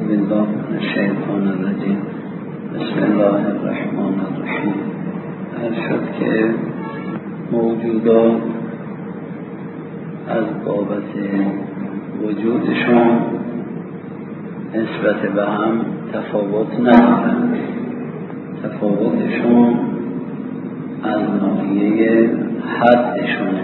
بالله من الشیطان الرجیم. بسم الله الرحمن الرحیم. هر شد که موجودات از بابت وجودشون نسبت به هم تفاوت ندارند. تفاوتشون از ناحیه حدشونه.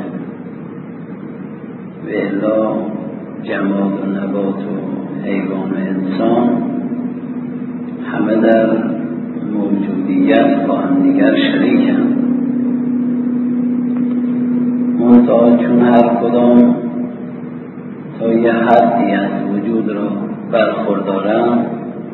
و الا جماد و نبات و حیوان و انسان همه در موجودیت با هم دیگر شریکند. منتها چون هر کدام تا یه حدی از وجود را برخوردارند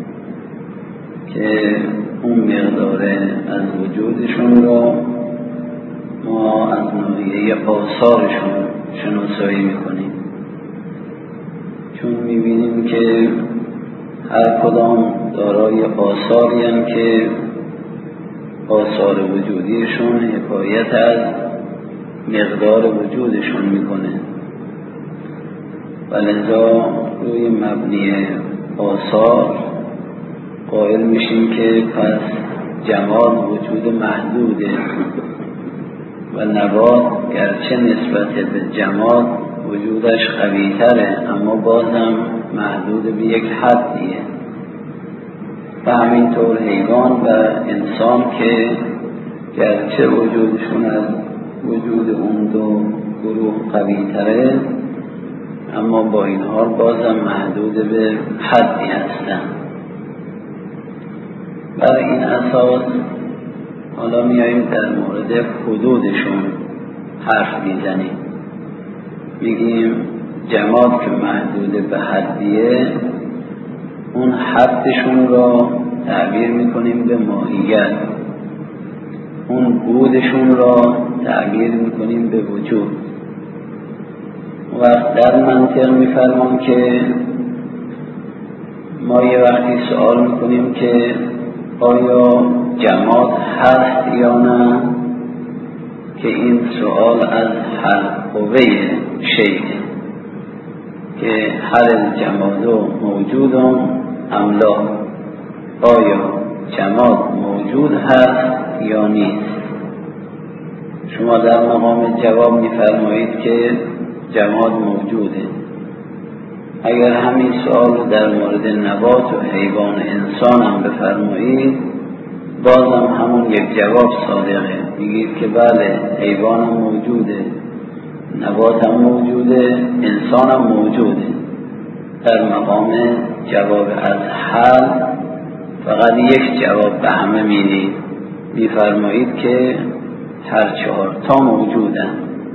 که اون مقدار از وجودشون را ما از ناحیه آثارشون شناسایی میکنیم، چون میبینیم که هر کدام دارای آثاری هم که آثار وجودیشون حکایت از مقدار وجودشون میکنه و لذا روی مبنی آثار قائل میشیم که پس جماد وجود محدوده و نبات گرچه نسبت به جماد وجودش قوی‌تره اما بازم محدود به یک حدیه. و همینطور حیوان و انسان که گرچه وجودشون از وجود اون دو گروه قوی‌تره اما با این حال بازم محدود به حدی هستن. بر این اساس حالا میاییم در مورد حدودشون حرف میزنیم. میگیم جماد که محدود به حدیه، اون حدشون را تعبیر میکنیم به ماهیت، اون بودشون را تعبیر میکنیم به وجود. و در منطق میفرمان که ما یه وقتی سوال میکنیم که آیا جماد هست یا نه، که این سوال از حلقوه شیء که هل الجماد موجود ام لا، آیا جماد موجود هست یا نیست. شما در مقام جواب میفرمایید که جماد موجوده. اگر همین سوال در مورد نبات و حیوان انسان هم بفرمایید بازم همون یک جواب صادقه. میگید که بله حیوان هم موجوده، نبات هم موجوده، انسان هم موجوده. در مقام جواب از حل فقط یک جواب به همه میدید، میفرمایید که هر چهار تا موجودن.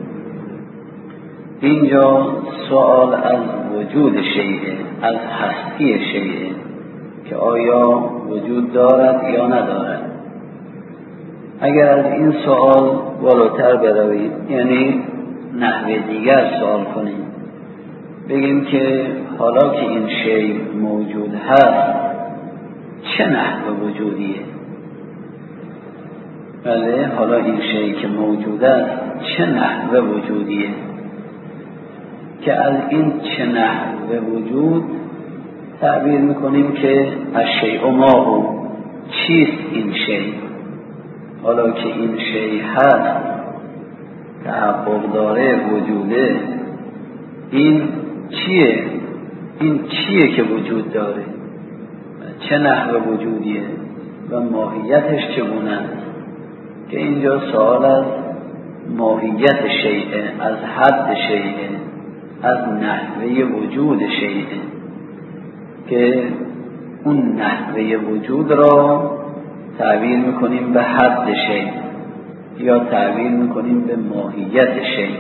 اینجا سوال از وجود شیء، از هستی شیء که آیا وجود دارد یا ندارد. اگر از این سوال بالاتر بروید، یعنی نحوه دیگر سوال کنیم، بگیم که حالا که این شیء موجود هست چه نحوه وجودیه؟ بله حالا این شیء که موجود است چه نحوه وجودیه؟ که از این چه نحوه وجود تعبیر میکنیم که الشیء ما، چیست این شیء؟ حالا که این شیء هست تحقق داره وجوده، این چیه؟ این چیه که وجود داره؟ چه نحوه وجودیه و ماهیتش چگونه است؟ که اینجا سوال از ماهیت شیء، از حد شیء، از نحوه وجود شیء، که اون نحوه وجود را تعبیر میکنیم به حد شیء یا تعبیر میکنیم به ماهیت شیء.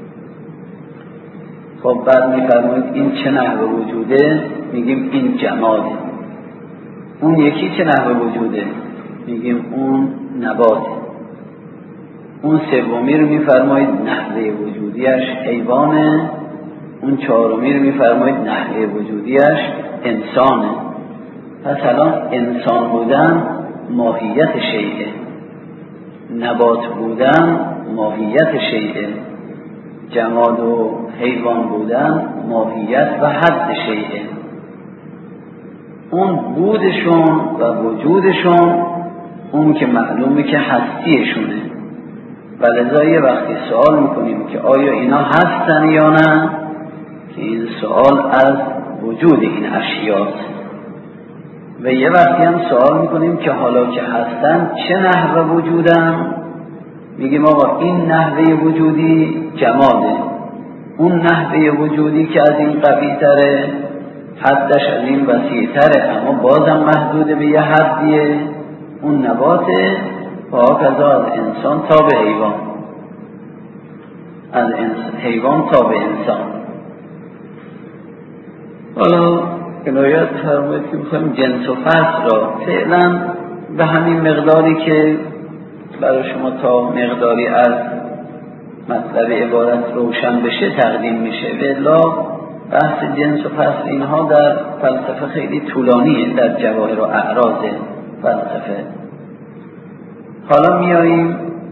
خب بعد میفرمایید این چه نحوه وجوده؟ میگیم این جماده. اون یکی چه نحوه وجوده؟ میگیم اون نباته. اون سومی رو میفرمایید نحوه وجودیش حیوانه. اون چهارمی رو میفرمایید نحوه وجودیش انسانه. پس الان انسان بودن ماهیت شیء، نبات بودن ماهیت شیء، جماد و حیوان بودن ماهیت و حد شیء. اون بودشون و وجودشون اون که معلومه که هستیشونه. ولذا یه وقتی سوال میکنیم که آیا اینا هستن یا نه، که این سوال از وجود این اشیاست. و یه وقتی هم سوال میکنیم که حالا که هستن چه نحوه وجودن، میگیم آقا این نحوه وجودی جماده، اون نحوه وجودی که از این قوی تره، حدش از این وسیع تره اما بازم محدوده به یه حدیه، اون نباته. هاکذا از انسان تا به حیوان، از حیوان تا به انسان. حالا عنایت فرمایید که میخوایم جنس و فصل را فعلا به همین مقداری که برای شما تا مقداری از مطلب عبارت روشن بشه تقدیم میشه. والا بحث جنس و فصل اینها در فلسفه خیلی طولانیه، در جواهر و اعراض فلسفه. حالا میاییم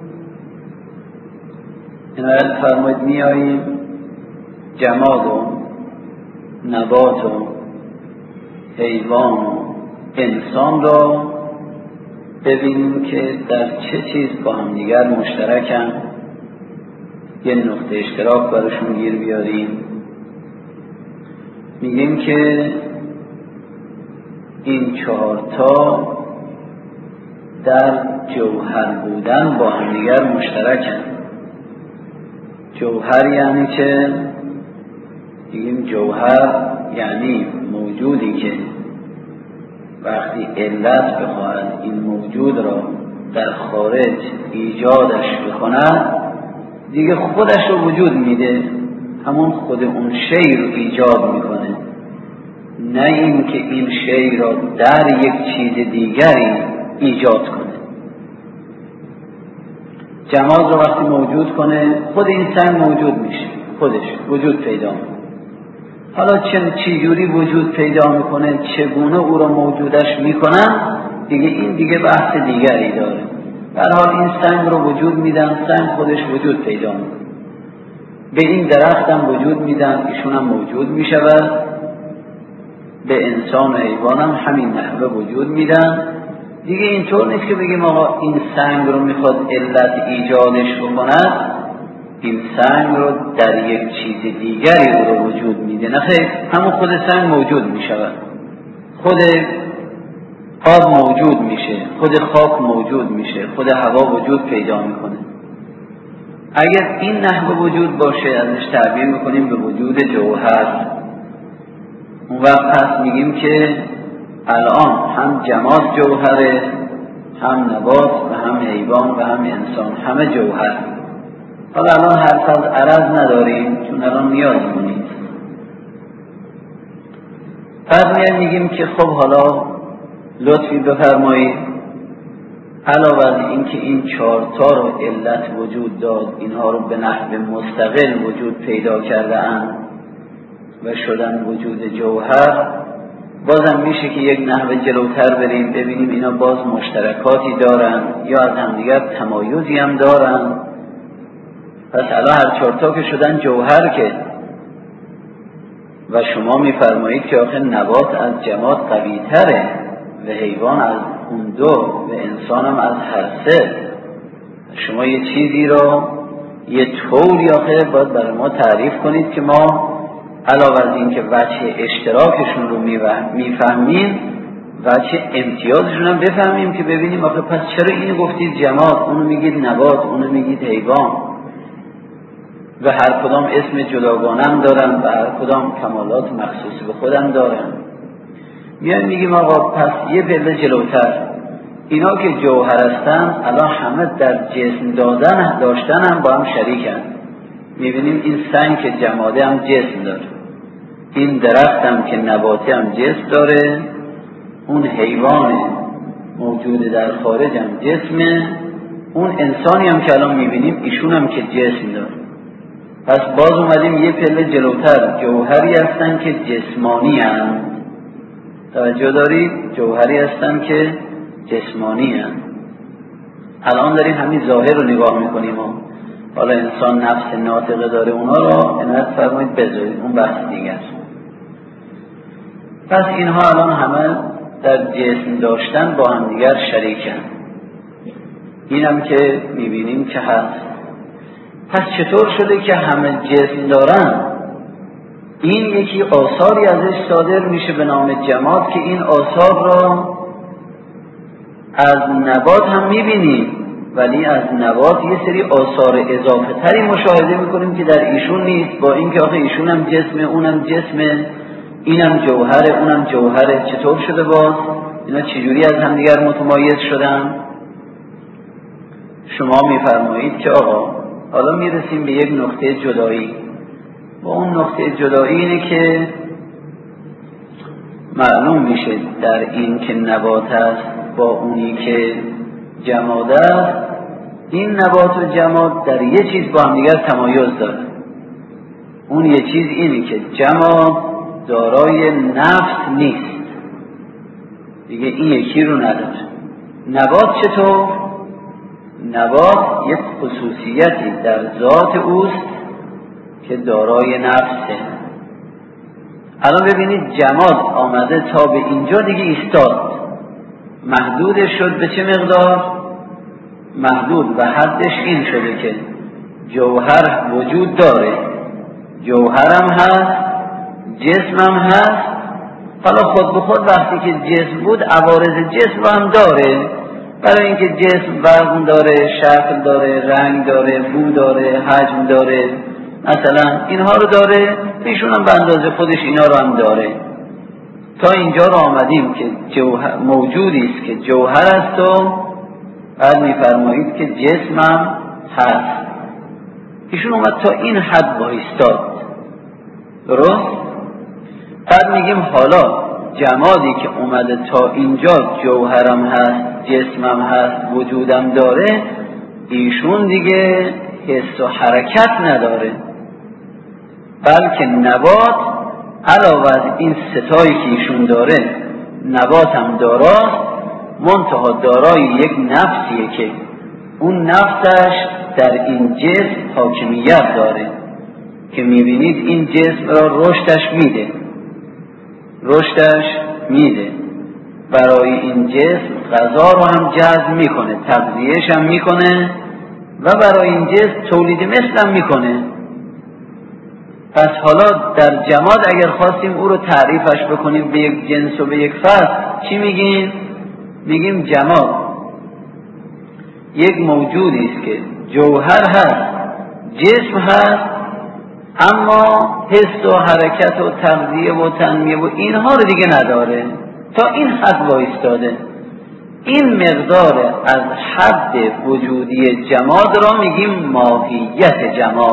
عنایت فرمایید میاییم جماد و نبات و حیوان و انسان را ببینیم که در چه چیز با هم دیگر مشترکن، یه نقطه اشتراک براشون گیر بیاریم. میگیم که این چهارتا در جوهر بودن با هم دیگر مشترکن. جوهر یعنی چه؟ میگیم جوهر یعنی موجودی که وقتی علت بخواهد این موجود را در خارج ایجادش بکند دیگه خودش رو وجود میده، همون خود اون شی رو ایجاد میکنه، نه این که این شی را در یک چیز دیگری ایجاد کنه. جماد رو وقتی موجود کنه خود این سنگ موجود میشه، خودش وجود پیدا میکنه. حالا چه جوری وجود پیدا میکنه، چگونه او را موجودش میکنن، دیگه این دیگه بحث دیگری داره. به هر حال این سنگ رو وجود میدن، سنگ خودش وجود پیدا میکنه. به این درخت هم وجود میدن، ایشون هم موجود میشود. به انسان و حیوان هم همین نحوه وجود میدن. دیگه اینطور نیست که بگیم آقا این سنگ رو میخواد علت ایجادش بکند، این سنگ رو در یک چیز دیگری او رو وجود میده. نه خیر، همون خود سنگ موجود میشود، خود آب موجود میشه، خود خاک موجود میشه، خود هوا وجود پیدا میکنه. اگر این نحوه وجود باشه ازش تعبیر میکنیم به وجود جوهر. اون وقت پس میگیم که الان هم جماد جوهره، هم نبات و هم حیوان و هم انسان، همه جوهر. حالا الان حرف از عرض نداریم چون الان نیازمون نیست. بعد میگیم که خب حالا لطفی بفرمایید علاوه از این که این چهارتا رو علت وجود داد، اینها رو به نحو مستقل وجود پیدا کرده اند و شدن وجود جوهر، بازم میشه که یک نحو جلوتر بریم ببینیم اینا باز مشترکاتی دارن یا از همدیگر تمایزی هم دارن. پس الان هر چهارتا که شدن جوهر که، و شما میفرمایید که آخه نبات از جماد قوی تره و حیوان از اون دو و انسان هم از هر سه. شما یه چیزی رو یه طوری آخه باید برای ما تعریف کنید که ما علاوه از این که وجه اشتراکشون رو میفهمیم وجه امتیازشون هم بفهمیم که ببینیم آخه پس چرا اینو گفتید جماد، اونو میگید نبات، اونو میگید حیوان، و هر کدام اسم جداگانه دارن و هر کدام کمالات مخصوص به خودم دارن. میگیم آقا پس یه پله جلوتر، اینا که جوهر هستن الان همه در جسم داشتن هم با هم شریکن. میبینیم این سنگ که جماده هم جسم داره، این درخت هم که نباتی هم جسم داره، اون حیوان موجود در خارج هم جسمه، اون انسانی هم که الان میبینیم ایشون هم که جسم داره. پس باز اومدیم یه پله جلوتر، جوهری هستن که جسمانی هم، توجه دارید، جوهری هستن که جسمانی هم. الان داریم همین ظاهر رو نگاه میکنیم و حالا انسان نفس ناطقه داره، اونا رو عنایت فرمایید بذارید، اون بحث دیگر. پس اینها الان همه در جسم داشتن با همدیگر شریکن. اینم که میبینیم که هست. پس چطور شده که همه جسم دارن؟ این یکی آثاری ازش صادر میشه به نام جماد که این آثار را از نبات هم میبینیم، ولی از نبات یه سری آثار اضافه تری مشاهده میکنیم که در ایشون نیست، با اینکه آخه ایشون هم جسمه، اونم جسمه، اینم جوهره، اونم جوهره. چطور شده باز؟ اینا چجوری از هم دیگر متمایز شدن؟ شما میفرمایید که آقا حالا میرسیم به یک نقطه جدایی. و اون نقطه جدایی اینه که معلوم میشه در این که نبات است با اونی که جماد است، این نبات و جماد در یه چیز با هم دیگر تمایز داره. اون یه چیز اینه که جماد دارای نفس نیست دیگه، این یکی رو نداره. نبات چطور؟ نبات یک خصوصیتی در ذات اوست که دارای نفسه. الان ببینید جماد آمده تا به اینجا دیگه ایستاد، محدودش شد به چه مقدار؟ محدود و حدش این شده که جوهر وجود داره، جوهرم هست، جسمم هست. حالا خود به خود وقتی که جسم بود عوارض جسم هم داره، برای اینکه جسم وزن داره، شکل داره، رنگ داره، بو داره، حجم داره، مثلا اینها رو داره، ایشون هم به اندازه خودش اینا رو هم داره. تا اینجا رو آمدیم که موجودی است که جوهر است و بعد میفرمایید که جسمم هست. ایشون اومد تا این حد وایستاد، درست؟ بعد میگیم حالا جمادی که اومده تا اینجا جوهرم هست، جسمم هست، وجودم داره، ایشون دیگه حس و حرکت نداره، بلکه نبات علاوه از این ستایی که ایشون داره، نبات هم داراست، منتها دارای یک نفسیه که اون نفسش در این جسم حاکمیت داره که میبینید این جسم را رشدش میده، برای این جسم غذا رو هم جذب میکنه، تغذیهش هم میکنه و برای این جسم تولید مثل هم میکنه. پس حالا در جماد اگر خواستیم او رو تعریفش بکنیم به یک جنس و به یک فرد، چی میگیم؟ میگیم جماد یک موجودی است که جوهر هست، جسم هست، اما حس و حرکت و تغذیه و تنمیه و اینها رو دیگه نداره. تا این حد وایستاده. این مقدار از حد وجودی جماد را میگیم ماهیت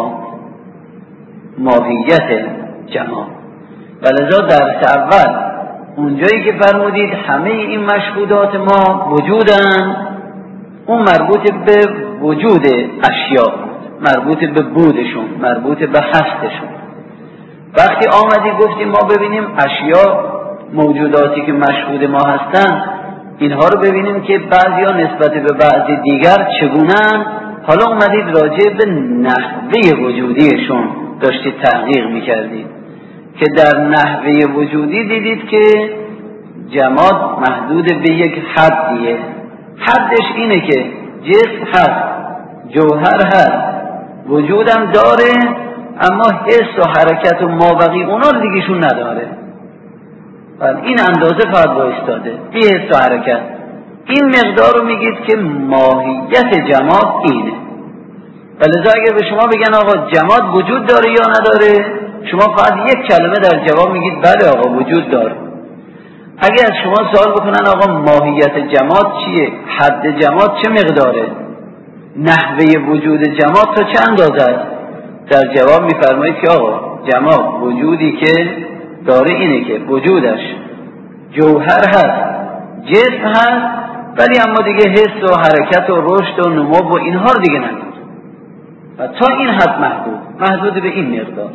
جماد. ولذا درس اول اونجایی که فرمودید همه این مشهودات ما وجودن، اون مربوط به وجود اشیاء، مربوط به بودشون، مربوط به هستشون. وقتی آمدی گفتیم ما ببینیم اشیاء، موجوداتی که مشهود ما هستن، اینها رو ببینیم که بعضیا نسبت به بعضی دیگر چگونن. حالا اومدید راجع به نحوه وجودیشون داشتید تحقیق میکردید که در نحوه وجودی دیدید که جماد محدود به یک حدیه. حدش اینه که جسم هست، جوهر هست، وجودم داره، اما حس و حرکت و مابقی اونا رو دیگهشون نداره. این اندازه فقط وایستاده، بی حس و حرکت. این مقدار رو میگید که ماهیت جماد اینه. ولذا اگر به شما بگن آقا جماد وجود داره یا نداره، شما فقط یک کلمه در جواب میگید بله آقا وجود داره. اگر از شما سوال بکنن آقا ماهیت جماد چیه، حد جماد چه مقداره، نحوه وجود جماد تا چه اندازه است، در جواب میفرمایید که آقا جماد وجودی که داره اینه که وجودش جوهر هست، جسم هست، ولی اما دیگه حس و حرکت و رشد و نمو و اینها رو دیگه نداره. و تا این حد محدود به این مقدار.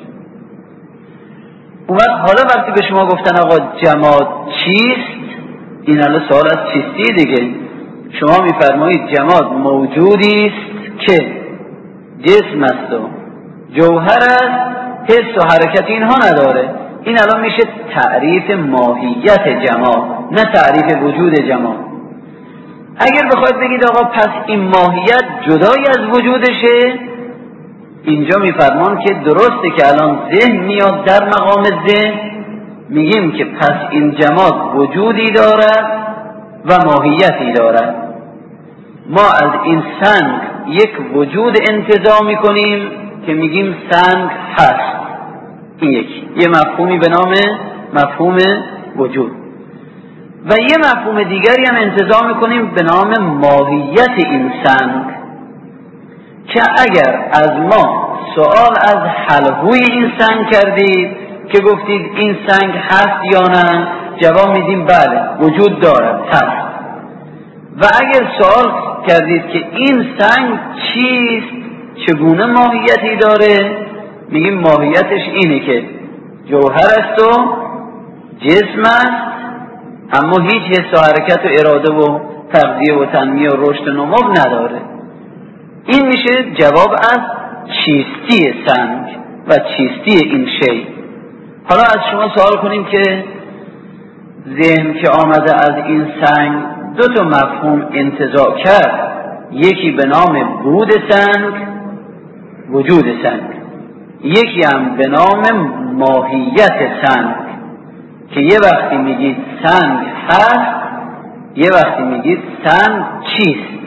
اومد حالا وقتی به شما گفتن آقا جماد چیست، این حالا سوال از چیستی دیگه. شما میفرمایید جماد موجودی است که جسم است و جوهر است، حس و حرکت اینها نداره. این الان میشه تعریف ماهیت جماد، نه تعریف وجود جماد. اگر بخواید بگید آقا پس این ماهیت جدای از وجودشه، اینجا میفرمان که درسته که الان ذهن میاد در مقام ذهن، میگیم که پس این جماد وجودی دارد و ماهیتی دارد. ما از این سنگ یک وجود انتزاع میکنیم که میگیم سنگ هست، این یه مفهومی به نام مفهوم وجود، و یه مفهوم دیگری هم انتزاع میکنیم به نام ماهیت این سنگ، که اگر از ما سوال از حلقوی این سنگ کردید که گفتید این سنگ هست یا نه، جواب میدیم بله وجود دارد هست. و اگر سوال کردید که این سنگ چیست، چگونه ماهیتی داره، میگیم ماهیتش اینه که جوهر است و جسم است، اما هیچ حس و حرکت و اراده و تغذیه و تنمیه و رشد و نمو نداره. این میشه جواب از چیستی سنگ و چیستی این شی. حالا از شما سوال کنیم که ذهن که آمده از این سنگ دو تا مفهوم انتزاع کرد، یکی به نام بود سنگ، وجود سنگ، یکی هم به نام ماهیت سنگ، که یه وقتی میگید سنگ هست، یه وقتی میگید سنگ چیست.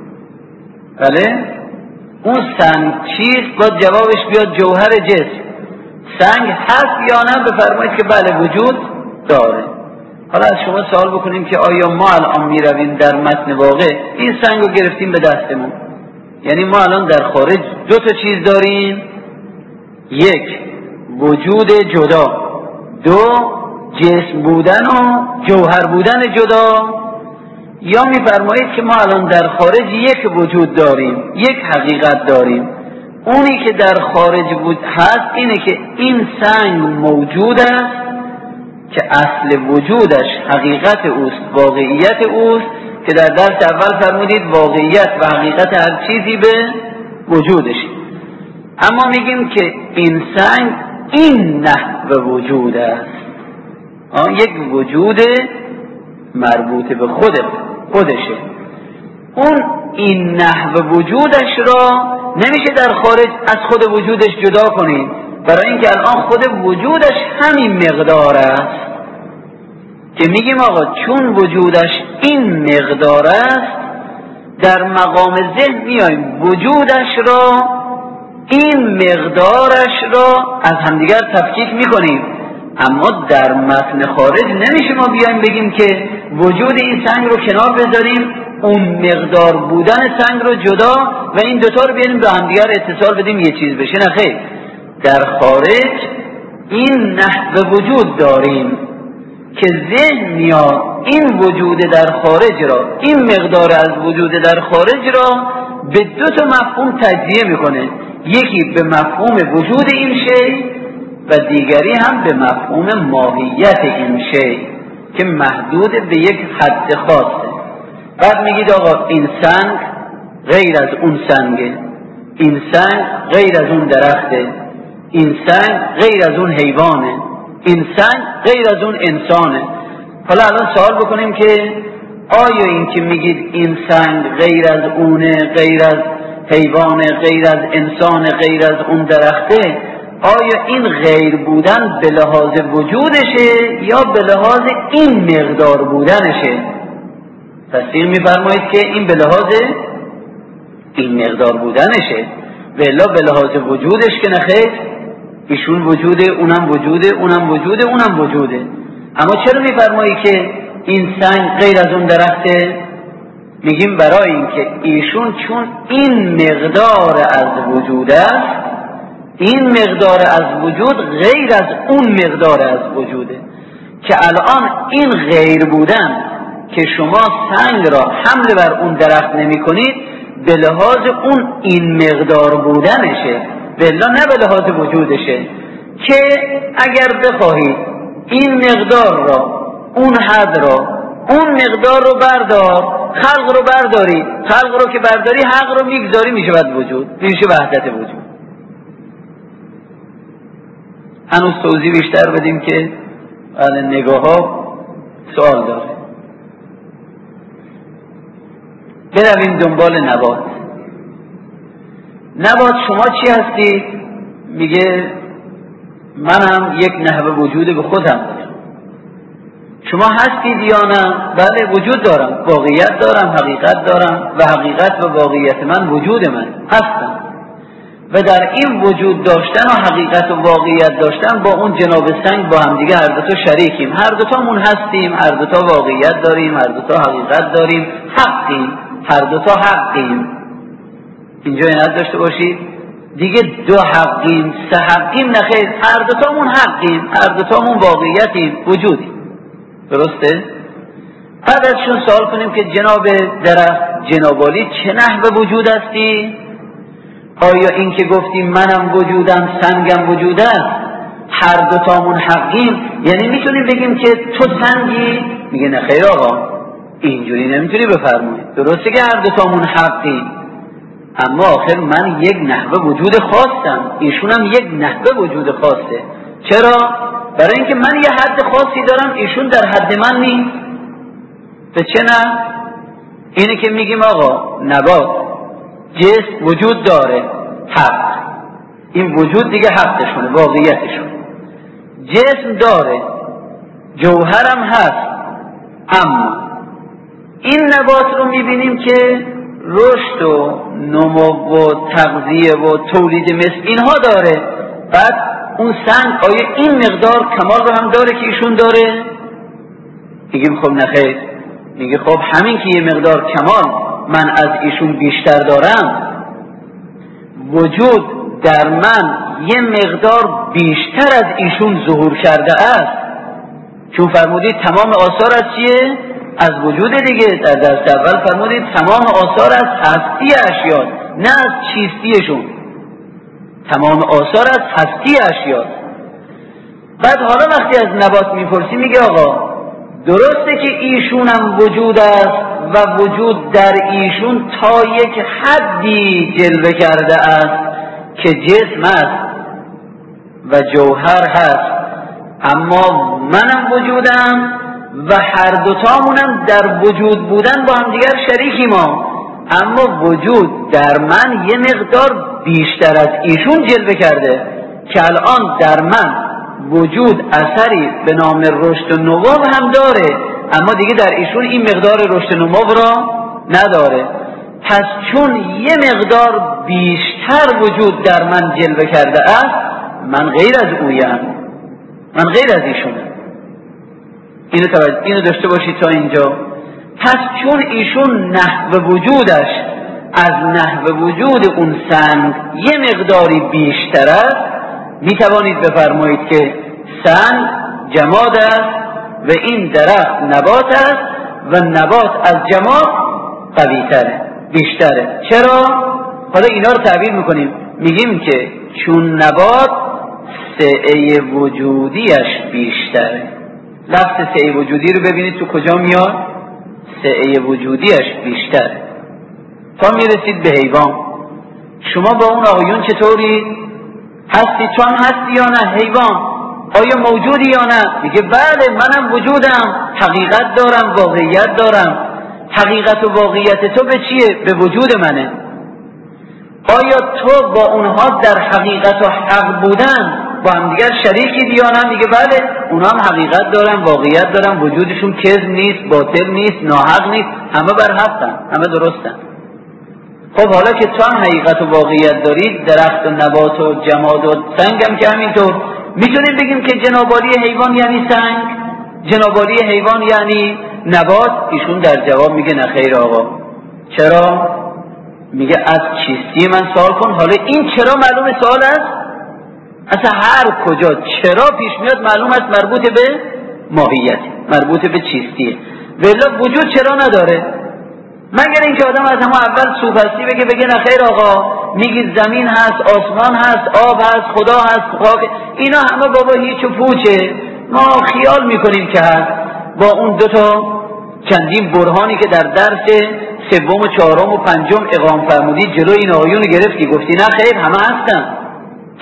بله؟ اون سنگ چیست باید جوابش بیاد جوهر جسم. سنگ هست یا نه بفرمایید که بله وجود داره. حالا از شما سوال بکنیم که آیا ما الان میرویم در متن واقع این سنگ رو گرفتیم به دستمون، یعنی ما الان در خارج دو تا چیز داریم، یک وجود جدا، دو جسم بودن و جوهر بودن جدا، یا میفرمایید که ما الان در خارج یک وجود داریم، یک حقیقت داریم، اونی که در خارج هست اینه که این سنگ موجود است که اصل وجودش حقیقت اوست، واقعیت اوست، که در درس اول فرمودید واقعیت و حقیقت هر چیزی به وجودش. اما میگیم که این سنگ این نحو وجود است، یک وجود مربوط به خودشه. اون این نحو وجودش را نمیشه در خارج از خود وجودش جدا کنید، برای اینکه الان خود وجودش همین مقدار است که میگیم آقا چون وجودش این مقدار است، در مقام ذهن میایم وجودش را، این مقدارش را از همدیگر تفکیک میکنیم. اما در متن خارج نمیشه ما بیایم بگیم که وجود این سنگ رو کنار بذاریم، اون مقدار بودن سنگ رو جدا و این دوتا رو بیاریم به همدیگر اتصال بدیم یه چیز بشه. نه خیر، در خارج این نحو وجود داریم که ذهن میاد این وجود در خارج را، این مقدار از وجود در خارج را به دو تا مفهوم تجزیه میکنه، یکی به مفهوم وجود این شی و دیگری هم به مفهوم ماهیت این شی که محدود به یک حد خاصه. بعد میگید آقا این سنگ غیر از اون سنگه، این سنگ غیر از اون درخته، این سنگ غیر از اون حیوانه، این سنگ غیر از اون انسانه. حالا الان سوال بکنیم که آیا این که میگید این سنگ غیر از اونه، غیر از حیوانه، غیر از انسان، غیر از اون درخته، آیا این غیر بودن به لحاظ وجودشه یا به لحاظ این مقدار بودنشه؟ تصدیق میفرمایید که این به لحاظ این مقدار بودنشه، ولی به لحاظ وجودش که نخیر، ایشون وجوده، اونم وجوده، اونم وجوده، اونم وجوده. اما چرا میفرمایی که این سنگ غیر از اون درخته؟ میگیم برای اینکه ایشون چون این مقدار از وجود است، این مقدار از وجود غیر از اون مقدار از وجوده، که الان این غیر بودن که شما سنگ را حمل بر اون درخت نمی کنید به لحاظ اون این مقدار بودنشه، بلا نه به لحاظ وجودشه، که اگر بخواهید این مقدار را، اون حد را، اون مقدار رو بردار، خلق رو برداری، خلق رو که برداری حق رو میگذاری، میشه بعد وجود، میشه وحدت وجود. هنوز توضیح بیشتر بدیم که نگاه ها سوال داره. برویم دنبال نبات. نبات شما چی هستید؟ میگه منم یک نحوه وجود به خودم دارم. شما هستید یا نه؟ بله وجود دارم، واقعیت دارم، حقیقت دارم و حقیقت و واقعیت من وجود من هستم و در این وجود داشتن و حقیقت و واقعیت داشتن با اون جناب سنگ با هم دیگه هر دوتا شریکیم، هر دوتامون هستیم، هر دوتا واقعیت داریم، هر دوتا حقیقت داریم، حقیم، هر دوتا حقیم. اینجا اینت داشته باشید دیگه دو حقیم سه حقیم نخیر، هر دوتامون حقیم، هر دوتامون واقعیتیم، وجودیم. درسته؟ بعد ازشون سوال کنیم که جناب درخت، جناب عالی چه نحوه وجود هستی؟ آیا این که گفتیم منم وجودم سنگم وجود است هر دوتامون حقیم؟ یعنی میتونیم بگیم که تو سنگی؟ میگه نه خیر آقا اینجوری نمیتونی بفرمایید. درسته که هر دوتامون حقیم اما آخر من یک نحوه وجود خاصم، ایشونم یک نحوه وجود خاصه. چرا؟ برای اینکه من یه حد خاصی دارم ایشون در حد من نیست. به چه نه؟ اینه که میگیم آقا نبات جسم وجود داره، حق، این وجود دیگه حقشونه، واقعیتشونه. جسم داره، جوهرم هست، اما این نبات رو میبینیم که رشد و نمو و تغذیه و تولید مثل اینها داره. بعد اون سنگ آیا این مقدار کمال رو هم داره که ایشون داره؟ میگیم خب نخیر. میگه خب همین که یه مقدار کمال من از ایشون بیشتر دارم، وجود در من یه مقدار بیشتر از ایشون ظهور کرده است. چون فرمودید تمام آثار از چیه؟ از وجود دیگه. در درس اول فرمودید تمام آثار از هستی اشیا، نه از چیستیشون. تمام آثار از هستی اشیا. بعد حالا وقتی از نبات میپرسی میگه آقا درسته که ایشونم وجود است و وجود در ایشون تا یک حدی جلوه کرده است که جسم است و جوهر هست، اما منم وجودم و هر دوتامونم در وجود بودن با هم دیگر شریکی ما، اما وجود در من یه مقدار بیشتر از ایشون جلوه کرده که الان در من وجود اثری به نام رشد و نمو هم داره، اما دیگه در ایشون این مقدار رشد و نمو را نداره. پس چون یه مقدار بیشتر وجود در من جلوه کرده است، من غیر از اویم، من غیر از ایشونم. اینو داشته باشید تا اینجا. پس چون ایشون نحو وجودش از نحو وجود اون سنگ یه مقداری بیشتر است، می توانید بفرمایید که سنگ جماد است و این درخت نبات است و نبات از جماد قوی تره، بیشتره. چرا؟ حالا اینا رو تعبیر میکنیم، میگیم که چون نبات سعه وجودیش بیشتره. لفظ سعه وجودی رو ببینید تو کجا میاد؟ سعه وجودیش بیشتره. تا میرسید به حیوان. شما با اون آقایون چطوری؟ هستی؟ تو هم هستی یا نه؟ حیوان آیا موجودی یا نه؟ میگه بله منم وجودم، حقیقت دارم، واقعیت دارم. حقیقت و واقعیت تو به چیه؟ به وجود منه. آیا تو با اونها در حقیقت و حق بودن با هم دیگر شریکی یا نه؟ میگه بله اونها هم حقیقت دارن، واقعیت دارن، وجودشون کذب نیست، باطل نیست، ناحق نیست، همه بر حقن، همه درستن. خب حالا که تو هم حقیقت و واقعیت دارید، درخت و نبات و جماد و سنگ هم که همینطور، میتونیم بگیم که جنابالی حیوان یعنی سنگ، جنابالی حیوان یعنی نبات؟ ایشون در جواب میگه نخیر آقا. چرا؟ میگه از چیستی من سوال کن. حالا این چرا معلوم سوال است؟ اصلا هر کجا چرا پیش میاد معلوم است مربوط به ماهیت، مربوط به چیستیه. ولی وجود چرا نداره؟ مگر اینکه آدم از همه اول سوپستی بگه نخیر آقا، میگی زمین هست، آسمان هست، آب هست، خدا هست، خاک، اینا همه بابا هیچ و پوچه، ما خیال میکنیم که هست. با اون دوتا چندین برهانی که در درس سوم و چهارم و پنجم اقام فرمودی جلو این آقایون گرفتی، گفتی نه خیر همه هستن،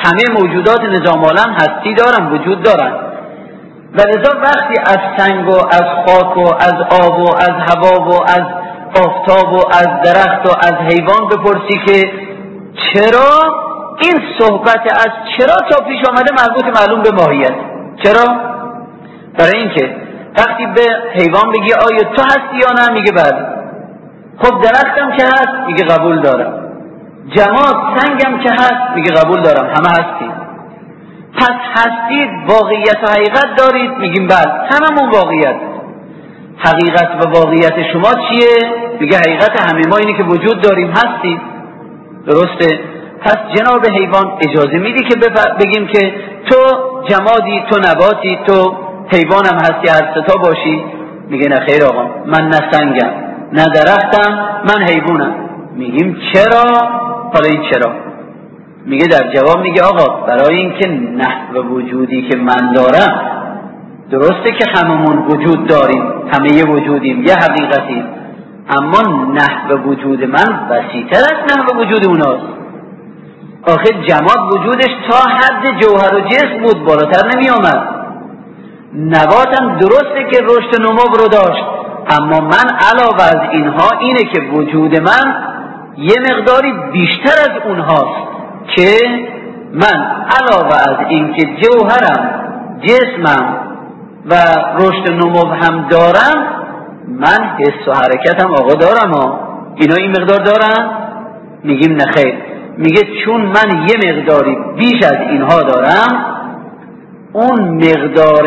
همه موجودات نظام عالم هستی دارن، وجود دارن. و لذا وقتی از سنگ و از خاک و از آب و از هوا و از آفتاب و از درخت و از حیوان بپرسی که چرا، این صحبت از چرا تا پیش آمده مربوط معلوم به ماهیت. چرا؟ برای اینکه وقتی به حیوان بگی آیا تو هستی یا نه، میگه بله. خب درختم که هست، میگه قبول دارم. جماد سنگم که هست، میگه قبول دارم، همه هستی. پس هستید، واقعیت و حقیقت دارید، میگیم بله، هممون واقعیت. حقیقت و واقعیت شما چیه؟ میگه حقیقت همه ما اینه که وجود داریم، هستید. درسته؟ پس جناب حیوان اجازه میدی که بگیم که تو جمادی، تو نباتی، تو حیوانم هستی، هر ستا باشی؟ میگه نه خیر آقا، من نه سنگم نه درختم، من حیوانم. میگیم چرا؟ حالا این چرا؟ میگه در جواب میگه آقا برای اینکه نحو وجودی که من دارم، درسته که هممون وجود داریم، همه یه وجودیم، یه حقیقتیم، اما نحو وجود من وسیع‌تر از نحو وجود اوناست. آخه جماد وجودش تا حد جوهر و جسم بود، بالاتر نمی آمد. نباتم درسته که رشد و نمو رو داشت، اما من علاوه از اینها اینه که وجود من یه مقداری بیشتر از اونهاست، که من علاوه از این که جوهرم، جسمم و رشد و نمو هم دارم، من حس و حرکتم آقا دارم. اینا این مقدار دارن؟ میگیم نخیر. میگه چون من یه مقداری بیش از اینها دارم، اون مقدار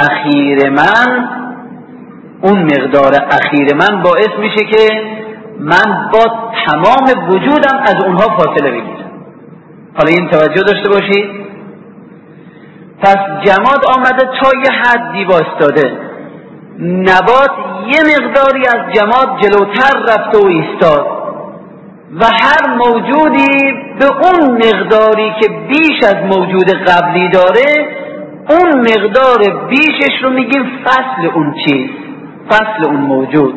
اخیر من باعث میشه که من با تمام وجودم از اونها فاصله بگیرم. حالا این توجه داشته باشید. پس جماد آمده تا یه حدی وایستاده، نبات یه مقداری از جماد جلوتر رفته و ایستاد، و هر موجودی به اون مقداری که بیش از موجود قبلی داره، اون مقدار بیشش رو میگیم فصل اون چیز، فصل اون موجود.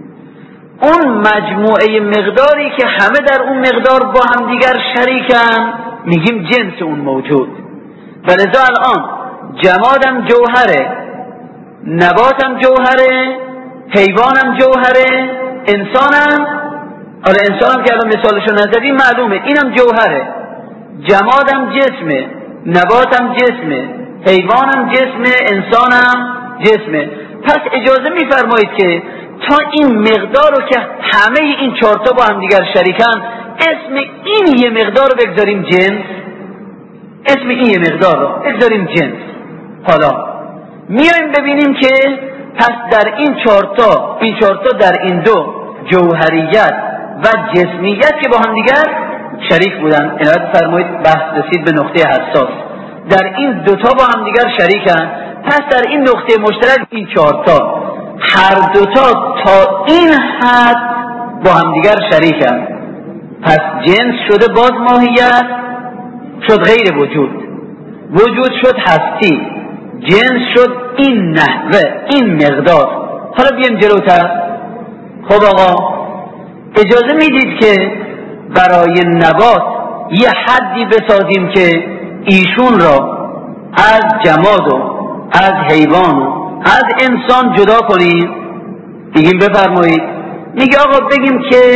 اون مجموعه مقداری که همه در اون مقدار با هم دیگر شریکن، میگیم جنس اون موجود. ولذا الان جمادم جوهره، نباتم جوهره، حیوانم جوهره، انسانم، حالا انسانم که الان مثالشو نزدیم معلومه اینم جوهره، جمادم جسمه، نباتم جسمه، حیوانم جسمه، انسانم جسمه. پس اجازه میفرمایید که تا این مقدار رو که همه این چهارتا با هم دیگر شریکن، اسم این یه مقدار رو بگذاریم جنس، اسم این یه مقدار رو بگذاریم جنس. حالا میایم ببینیم که پس در این چهارتا در این دو جوهریت و جسمیت که با هم دیگر شریک بودن، عنایت فرمایید بحث رسید به نقطه حساس، در این دوتا با هم دیگر شریکن. پس در این نقطه مشترک این چهارتا هر دوتا تا این حد با هم دیگر شریکن. پس جنس شده باز ماهیت، شد غیر وجود، وجود شد هستی، جنس شد این نحوه، این مقدار. حالا بیایم جلوتر. خب آقا اجازه میدید که برای نبات یه حدی بسازیم که ایشون را از جماد و از حیوان و از انسان جدا کنیم؟ بگیم بفرمایید. میگه آقا بگیم که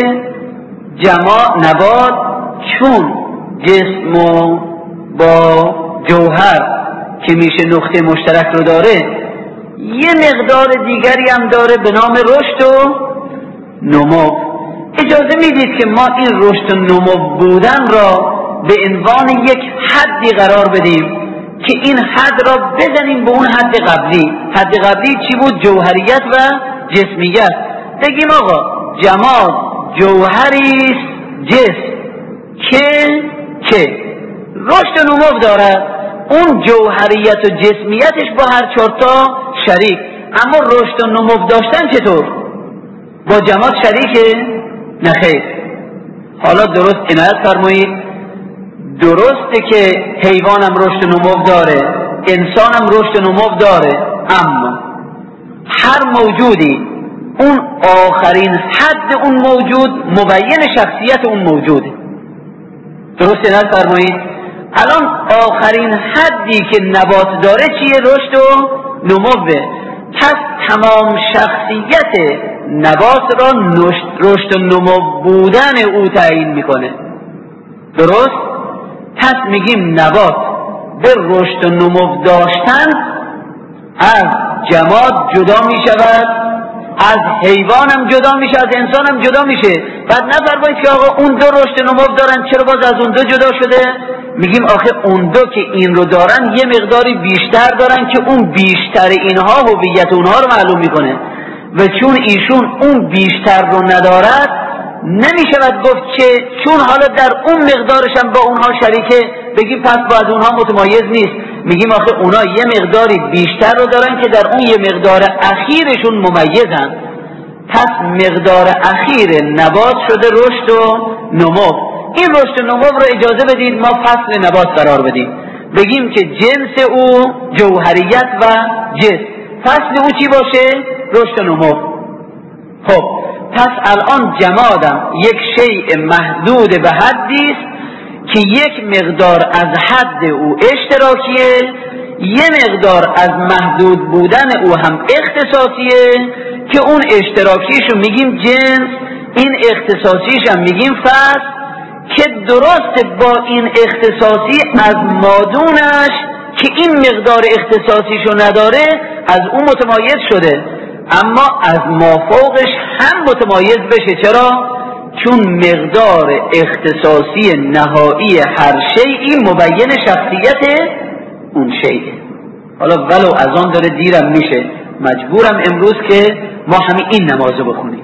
نبات چون جسم و با جوهر که میشه نقطه مشترک رو داره، یه مقدار دیگری هم داره به نام رشد و نمو. اجازه میدید که ما این رشد و نمو بودن را به عنوان یک حدی قرار بدیم که این حد را بزنیم به اون حد قبلی. حد قبلی چی بود؟ جوهریت و جسمیت. بگیم آقا جماد جوهریست جسم که رشد و نمو دارد، اون جوهریت و جسمیتش با هر چهارتا شریک. اما رشد و نمو داشتن چطور؟ با جماد شریکه؟ نخیر. حالا درست عنایت فرمایید، درسته که حیوانم رشد و نمو داره، انسانم رشد و نمو داره، اما هر موجودی اون آخرین حد اون موجود مبین شخصیت اون موجوده. درست عنایت فرمایید. الان آخرین حدی که نبات داره چیه؟ رشد و نموه. پس تمام شخصیت نبات را رشد و نمو بودن او تعیین میکنه. درست؟ پس میگیم نبات به رشد و نمو داشتن از جماد جدا میشود، از حیوانم جدا میشه، از انسانم جدا میشه. بعد نفرمایید که آقا اون دو رشد و نمو دارن، چرا باز از اون دو جدا شده؟ میگیم آخه اون دو که این رو دارن یه مقداری بیشتر دارن که اون بیشتر اینها هویت اونها رو معلوم میکنه و چون ایشون اون بیشتر رو ندارد نمیشود گفت که چون حالا در اون مقدارش هم با اونها شریکه بگیم پس با از اونها متمایز نیست. میگیم آخه اونا یه مقداری بیشتر رو دارن که در اون یه مقدار اخیرشون ممیزن. پس مقدار اخیر نبات شده رشد و نمو. این رشد و نمو رو اجازه بدید ما فصل نبات قرار بدیم، بگیم که جنس او جوهریت و جسم، فصل او چی باشه؟ رشد و نمو. خب پس الان جمادم یک شیء محدود به حدی است که یک مقدار از حد او اشتراکیه، یه مقدار از محدود بودن او هم اختصاصیه که اون اشتراکیشو میگیم جنس، این اختصاصیش هم میگیم فصل، که درست با این اختصاصی از مادونش که این مقدار اختصاصیشو نداره از اون متمایز شده، اما از مافوقش هم متمایز بشه. چرا؟ چون مقدار اختصاصی نهایی هر شیئی مبین شخصیت اون شیء. حالا ولو از آن داره دیرم میشه، مجبورم امروز که ما همین این نمازو بخونیم.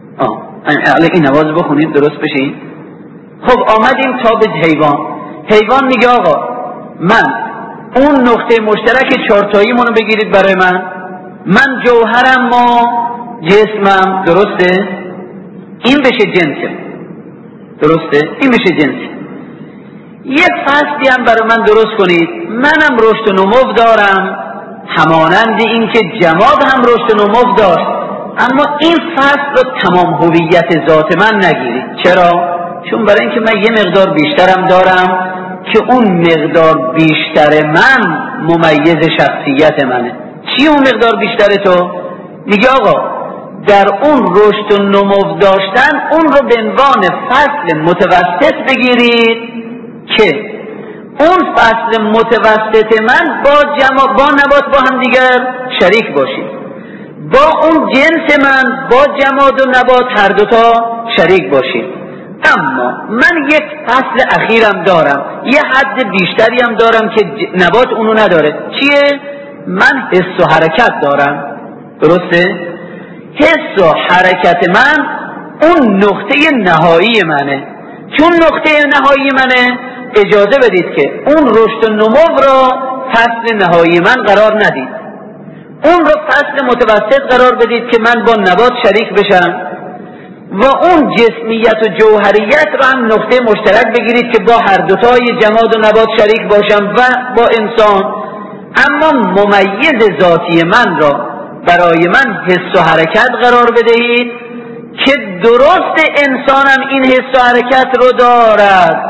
این نمازو بخونیم درست بشیم. خب آمدیم تا به حیوان میگه آقا من اون نقطه مشترک چارتایی منو بگیرید برای من جوهرم ما جسمم، درسته؟ این بشه جنسه، درسته؟ این بشه جنسه. یه فصلی هم برای من درست کنید، منم رشد و نمو دارم همانند این که جماد هم رشد و نمو داشت، اما این فصل رو تمام هویت ذات من نگیرید. چرا؟ چون برای اینکه من یه مقدار بیشترم دارم که اون مقدار بیشتر من ممیز شخصیت منه. چی اون مقدار بیشتر تو؟ میگه آقا در اون رشد و نمو داشتن اون رو به عنوان فصل متوسط بگیرید که اون فصل متوسط من با نبات با هم دیگر شریک باشید، با اون جنس من با جماد و نبات هر دوتا شریک باشید. اما من یک فصل اخیرم دارم، یه حد بیشتری هم دارم که نبات اونو نداره. چیه؟ من حس و حرکت دارم، درسته؟ حس و حرکت من اون نقطه نهایی منه. چون نقطه نهایی منه اجازه بدید که اون رشد و نمو را فصل نهایی من قرار ندید، اون رو فصل متوسط قرار بدید که من با نبات شریک بشم و اون جسمیت و جوهریت را هم نقطه مشترک بگیرید که با هر دوتای جماد و نبات شریک باشم و با انسان. اما ممیز ذاتی من را برای من حس و حرکت قرار بدهید که درست انسانم این حس و حرکت رو دارد،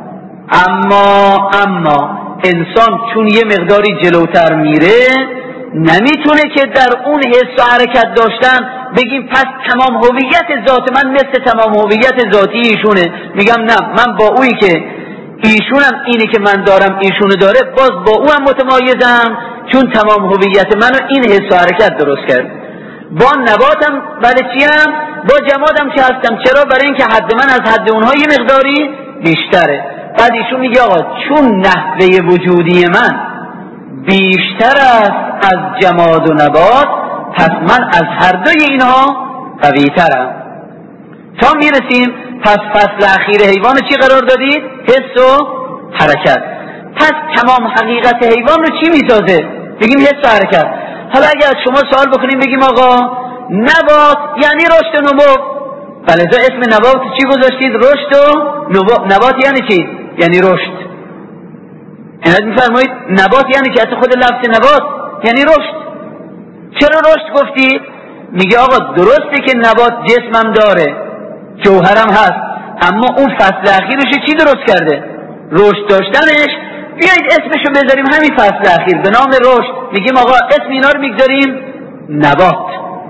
اما انسان چون یه مقداری جلوتر میره نمیتونه که در اون حس و حرکت داشتن بگیم پس تمام هویت ذات من مثل تمام هویت ذاتی ایشونه. میگم نه، من با اویی که ایشونم اینی که من دارم ایشونه داره باز با او هم متمایزم، چون تمام هویت منو این حس و حرکت درست کرد. با نباتم بله چیم؟ با جمادم که هستم. چرا؟ برای اینکه حد من از حد اونها یه مقداری بیشتره. بعد ایشون میگه آقا چون نحوه وجودی من بیشتر است از جماد و نبات پس من از هر دوی اینها قوی ترم. تا میرسیم پس فصل اخیر حیوان چی قرار دادید؟ حس و حرکت. پس تمام حقیقت حیوان رو چی میسازه؟ بگیم حس و حرکت. حالا اگر از شما سوال بکنیم بگیم آقا نبات یعنی رشد و نمو، بله اسم نبات چی گذاشتید؟ رشد و نبات یعنی چی؟ یعنی رشد. اینت میفرمایید نبات یعنی که اصلا خود لفظ نبات یعنی رشد. چرا رشد گفتید؟ میگه آقا درسته که نبات جسمم داره جوهرم هست، اما اون فصل اخیرش چی درست کرده؟ رشد داشتنش بیایید اسمشو بذاریم همین فصل اخیر به نام رشد. میگیم آقا اسم اینا رو میگذاریم نبات.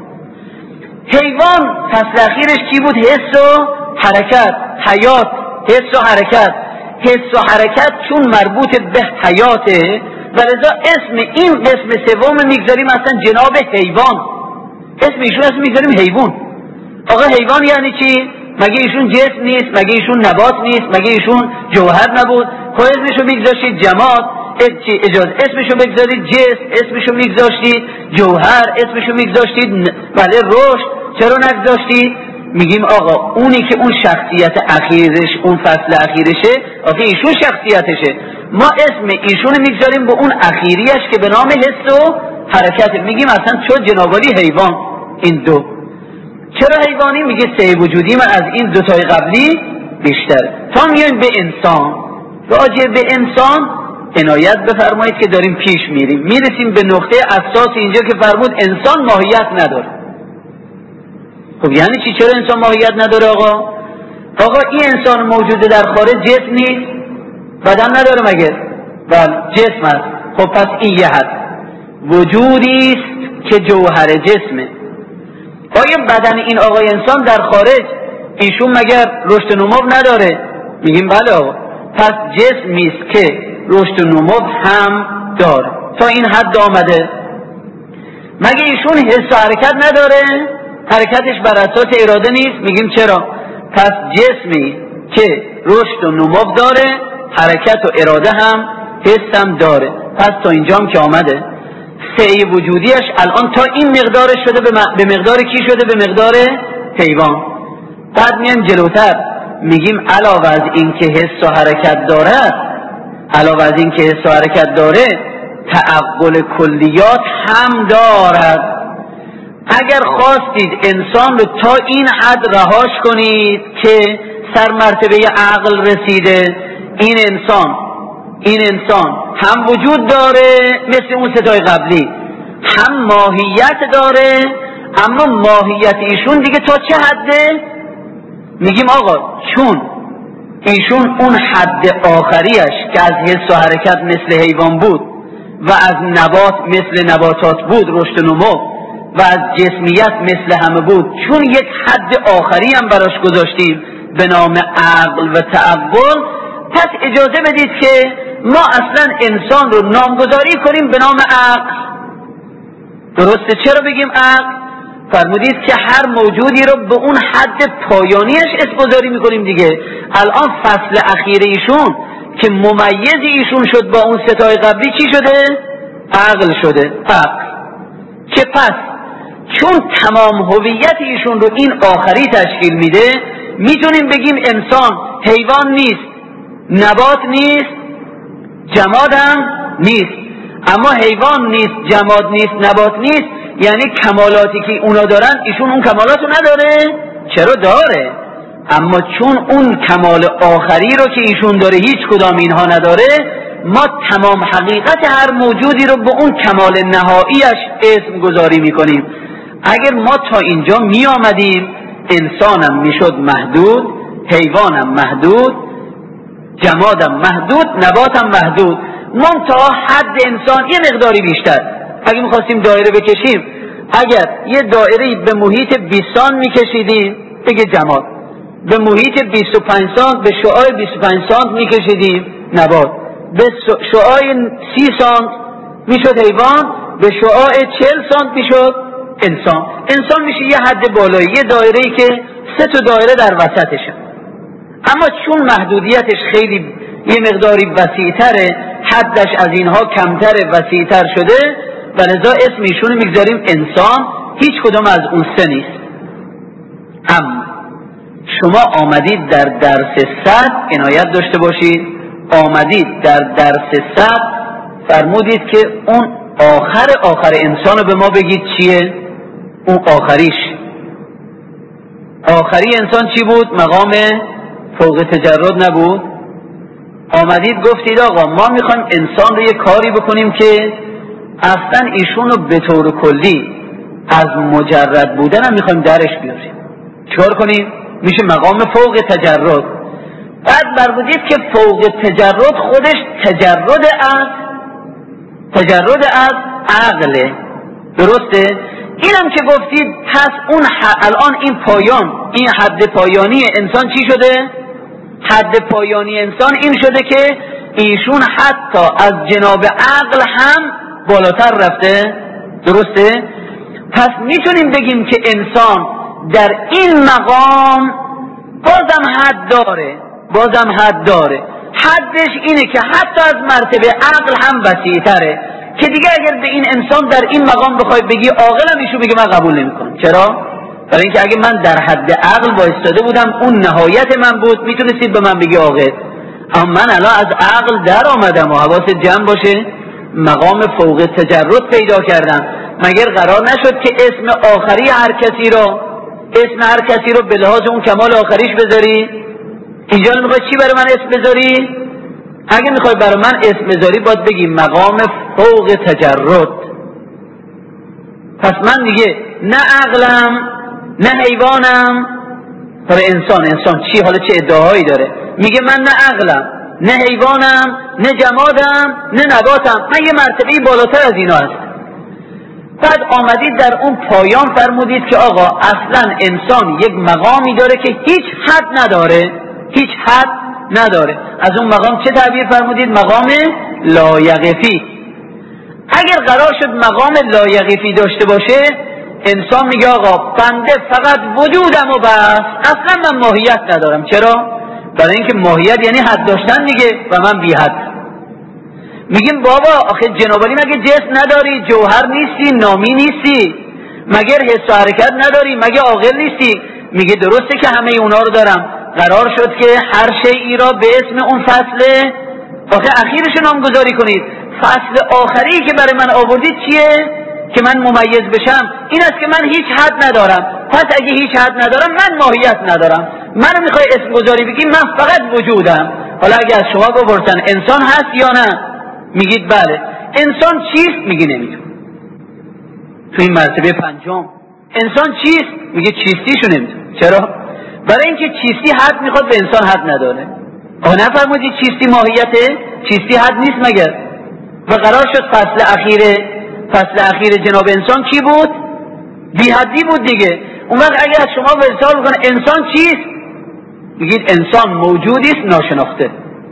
حیوان فصل اخیرش کی بود؟ حس و حرکت، حیات، حس و حرکت. حس و حرکت چون مربوط به حیاته و لذا اسم این قسم سوم میگذاریم اصلا جناب حیوان. اسم ایشون اسم میگذاریم حیوان. آقا حیوان یعنی چی؟ مگه ایشون جسم نیست؟ مگه ایشون نبات نیست؟ مگه ایشون جوهر نبود؟ خب اسمشو میگذاشتید جماد، اجازه اسمشو بگذارید جسم، اسمشو میگذاشتید جوهر، اسمشو میگذاشتید بله رشد، چرا نگذاشتید؟ میگیم آقا اونی که اون شخصیت اخیرش اون فصل اخیرشه، آقا ایشون شخصیتشه، ما اسم ایشونو میگذاریم به اون اخیریش که به نام حس و حرکت. میگیم اصلا چون جنابالی حیوان این دو. چرا حیوانی؟ میگه سه وجودی من از این دوتای قبلی بیشتر. تا میایم به انسان، راجع به انسان عنایت بفرمایید که داریم پیش میریم، میرسیم به نقطه اساس اینجا که فرمود انسان ماهیت نداره. خب یعنی چی؟ چرا انسان ماهیت نداره آقا؟ آقا این انسان موجوده در خارج جسم نیست؟ بدن نداره مگه؟ بله جسم است. خب پس این یه حد وجودی است که جوهر جسمه. آیا بدن این آقای انسان در خارج ایشون مگر رشد و نمو نداره؟ میگیم بله آقا. پس جسمی است که رشد و نمو هم داره. تا این حد آمده. مگه ایشون حس و حرکت نداره؟ حرکتش بر اساس اراده نیست؟ میگیم چرا؟ پس جسمی که رشد و نمو داره، حرکت و اراده هم، حس هم داره. پس تا اینجام که آمده سعی وجودیش الان تا این مقدارش شده به مقدار کی شده؟ به مقدار حیوان. بعد میایم جلوتر میگیم علاوه از این که حس و حرکت دارد، علاوه از این که حس و حرکت داره، تعقل کلیات هم دارد. اگر خواستید انسان رو تا این حد رهاش کنید که سر مرتبه عقل رسیده، این انسان هم وجود داره مثل اون ستای قبلی، هم ماهیت داره، اما ماهیت ایشون دیگه تا چه حده؟ میگیم آقا چون ایشون اون حد آخریش که از حس و حرکت مثل حیوان بود و از نبات مثل نباتات بود رشد و نمو و از جسمیت مثل همه بود، چون یک حد آخری هم براش گذاشتیم به نام عقل و تعقل، پس اجازه بدید که ما اصلا انسان رو نامگذاری کنیم به نام عقل. درسته؟ چرا بگیم عقل؟ فرمودید که هر موجودی رو به اون حد پایانیش اسمگذاری میکنیم دیگه. الان فصل اخیر ایشون که ممیز ایشون شد با اون ستای قبلی چی شده؟ عقل شده. عقل که پس چون تمام هویت ایشون رو این آخری تشکیل میده، میتونیم بگیم انسان حیوان نیست، نبات نیست، جماد هم نیست. اما حیوان نیست، جماد نیست، نبات نیست، یعنی کمالاتی که اونا دارن ایشون اون کمالاتو نداره؟ چرا داره؟ اما چون اون کمال آخری رو که ایشون داره هیچ کدام اینها نداره، ما تمام حقیقت هر موجودی رو به اون کمال نهاییش اسم گذاری میکنیم. اگر ما تا اینجا می آمدیم انسانم میشد محدود، حیوانم محدود، جمادم محدود، نباتم محدود، منتها حد انسان یه مقداری بیشتر. اگه میخواستیم دایره بکشیم، اگر یه دایره به محیط 20 سانت میکشیدیم بگه جماد، به محیط 25 سانت به شعاع 25 سانت میکشیدیم نبات، به شعاع 30 سانت میشد حیوان، به شعاع 40 سانت میشد انسان. انسان میشه یه حد بالایی، یه دایره‌ای که 3 تا دایره در وسطشه. اما چون محدودیتش خیلی یه مقداری وسیع‌تره، حدش از اینها کمتر وسیع‌تر شده و لذا اسم ایشونو میگذاریم انسان، هیچ کدوم از اون 3 نیست. اما شما آمدید در درس 100 عنایت داشته باشید، آمدید در درس 100 فرمودید که اون آخر انسانو به ما بگید چیه؟ اون آخری انسان چی بود؟ مقام فوق تجرد نبود؟ آمدید گفتید آقا ما میخوایم انسان رو یه کاری بکنیم که اصلا ایشون رو به طور کلی از مجرد بودن هم میخوایم درش بیاریم. چکار کنیم؟ میشه مقام فوق تجرد. بعد فرمودید که فوق تجرد خودش تجرد از عقله. درسته؟ اینم که گفتید پس اون الان این پایان، این حد پایانی انسان چی شده؟ حد پایانی انسان این شده که ایشون حتی از جناب عقل هم بالاتر رفته. درسته؟ پس میتونیم بگیم که انسان در این مقام بازم حد داره. حدش اینه که حتی از مرتبه عقل هم وسیع‌تره، که دیگه اگر به این انسان در این مقام بخوای بگی عاقلم، ایشون بگه من قبول نمیکنم. چرا؟ برای اینکه اگه من در حد عقل وایستاده بودم، اون نهایت من بود، میتونستید به من بگی عاقل. اما من الان از عقل در آمدم و حواست جمع باشه، مقام فوق تجرد پیدا کردم. مگر قرار نشد که اسم آخری هر کسی رو به لحاظ اون کمال آخریش بذاری؟ اینجا میخوای چی برای من اسم بذاری؟ اگه میخوای برای من اسم بذاری باید بگی مقام فوق تجرد. پس من دیگه نه عقلم نه حیوانم. برای انسان چی؟ حالا چه ادعاهایی داره؟ میگه من نه عقلم نه حیوانم نه جمادم نه نباتم، من یه مرتبه بالاتر از اینا هستم. بعد آمدید در اون پایان فرمودید که آقا اصلا انسان یک مقامی داره که هیچ حد نداره. از اون مقام چه تعبیر فرمودید؟ مقام لایقفی. اگر قرار شد مقام لایقفی داشته باشه، انسان میگه آقا بنده فقط وجودم و بس، اصلا من ماهیت ندارم. چرا؟ برای اینکه ماهیت یعنی حد داشتن دیگه و من بی حد. میگیم بابا آخه جنابالی مگه جسم نداری، جوهر نیستی، نامی نیستی، مگر حس و حرکت نداری، مگه عاقل نیستی؟ میگه درسته که همه اونا رو دارم. قرار شد که هر شیئی را به اسم اون فصل آخه اخیرش نامگذاری کنید. فصل آخری که برای من آوردید چیه؟ که من ممیز بشم. این است که من هیچ حد ندارم. پس اگه هیچ حد ندارم من ماهیت ندارم. منو میخوای اسم گذاری بگی، من فقط وجودم. حالا اگه از شما بپرسن انسان هست یا نه، میگید بله. انسان چیست؟ میگی نمیدونم. تو این مرتبه پنجم انسان چیست؟ میگه چیستیشو نمیدونم. چرا؟ برای اینکه چیستی حد میخواد، به انسان حد نداره. آقا نفرمودید چیستی ماهیته؟ چیستی حد نیست مگر؟ و قرار شد فصل اخیر جناب انسان کی بود؟ بی حدی بود دیگه. اون وقت اگه از شما ورسال بکنه انسان چیست؟ میگید انسان موجودی است ناشناخته،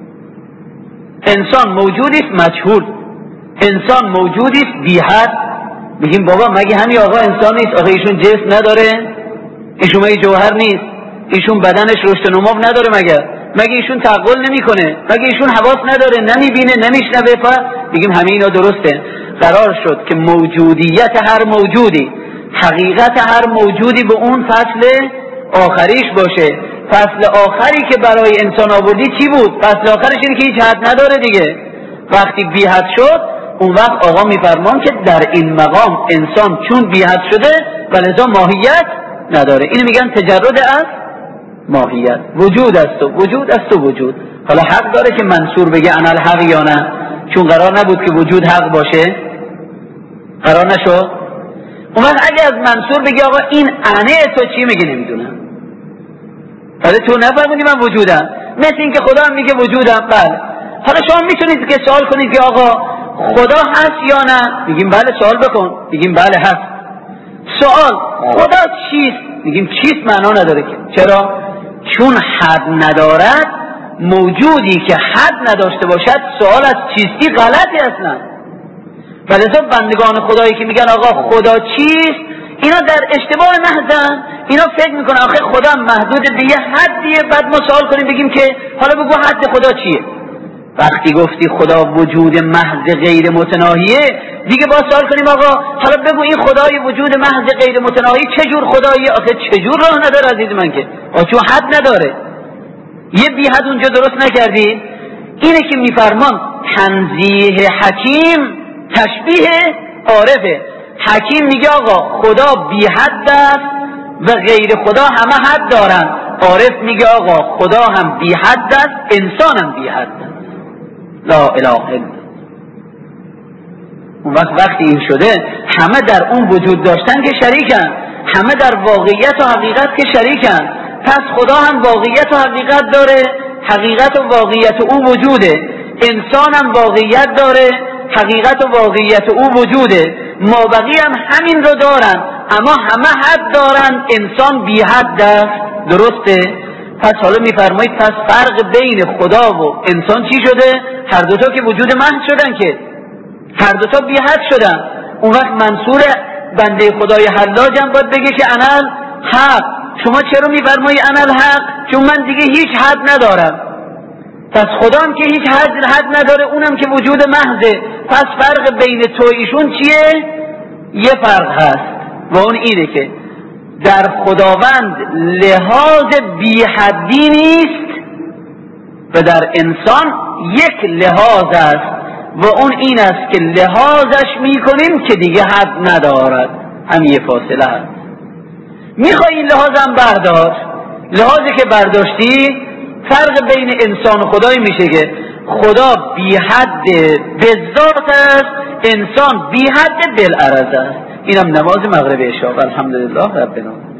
انسان موجودی است مجهول، انسان موجودی است بی حد. میگیم بابا مگه همین آقا انسان نیست؟ آقا ایشون جسم نداره؟ ایشون مگه جوهر نیست؟ ایشون بدنش رشد و نمو نداره مگه ایشون تعقل نمیکنه؟ مگه ایشون حواس نداره، نمیبینه، نمیشنوه؟ میگیم همه اینا درسته. قرار شد که موجودیت هر موجودی، حقیقت هر موجودی به اون فصل آخریش باشه. فصل آخری که برای انسان آوردی چی بود؟ فصل آخرش اینه که هیچ حد نداره دیگه. وقتی بی حد شد، اون وقت آقا میفرمان که در این مقام انسان چون بی حد شده و لذا ماهیت نداره. اینو میگن تجرد از ماهیت. وجود است و وجود. حالا حق داره که منصور بگه انا الحق یا نه؟ چون قرار نبود که وجود حق باشه، قرار نشد. اون وقت اگه از منصور بگه آقا این انه تو چی؟ میگه نمیدونم. حالا تو نفرمونی من وجودم، مثل این که خدا هم میگه وجودم. بله. حالا شما میتونید که سوال کنید که آقا خدا هست یا نه؟ میگیم بله. سوال بکن. میگیم بله هست. سوال خدا چیست؟ میگیم چیست معنا نداره که. چرا؟ چون حد ندارد. موجودی که حد نداشته باشد سوال از چیستی غلطی اصلا. ولذا بندگان خدایی که میگن آقا خدا چیست، اینا در اشتباه محضن. اینا فکر میکنن آخه خدا محدود به یه حدیه، بعد ما سوال کنیم بگیم که حالا بگو حد خدا چیه. وقتی گفتی خدا وجود محض غیر متناهیه، دیگه با سوال کنیم آقا حالا بگو این خدای وجود محض غیر متناهی چجور خداییه؟ آخه چجور راه نداره عزیز من که چون حد نداره. یه بی حد اونجا درست نکردی. اینه که میفرمان تنزیه حکیم تشبیه عارفه. حکیم میگه آقا خدا بی حد است و غیر خدا همه حد دارن. عارف میگه آقا خدا هم بی حد است، انسان هم بی حد است. لا اله الا. اون وقتی این شده همه در اون وجود داشتن که شریکن، همه در واقعیت و حقیقت که شریکن. پس خدا هم واقعیت و حقیقت داره، حقیقت و واقعیت او وجوده. انسان هم واقعیت داره، حقیقت و واقعیت او وجوده. مابقی هم همین رو دارن، اما همه حد دارن، انسان بی حد است. درسته؟ پس حالا میفرمایید پس فرق بین خدا و انسان چی شده؟ هر دوتا که وجود محض شدن، که هر دوتا بی حد شدن. اون وقت منصور بنده خدای حلاج هم باید بگه که انا حق. شما چرا میفرمایی انا الحق؟ چون من دیگه هیچ حد ندارم. پس خدا هم که هیچ حد نداره، اونم که وجود محضه. پس فرق بین تو ایشون چیه؟ یه فرق هست و اون اینه که در خداوند لحاظ بی حدی نیست و در انسان یک لحاظ است و اون این است که لحاظش میکنیم که دیگه حد ندارد. هم یه فاصله هست. میخوای این لحاظم بردار، لحاظی که برداشتی فرق بین انسان و خدای میشه که خدا بی حد بذات است، انسان بی حد بالعرض است. اینم نماز مغرب عشاء. الحمدلله ربنا.